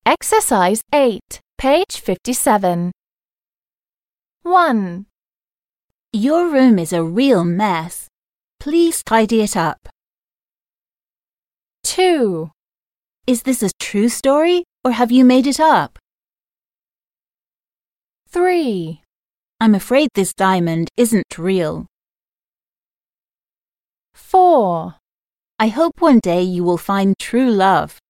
Exercise 8, page 57. 1. Your room is a real mess. Please tidy it up. 2. Is this a true story or have you made it up? 3. I'm afraid this diamond isn't real. 4. I hope one day you will find true love.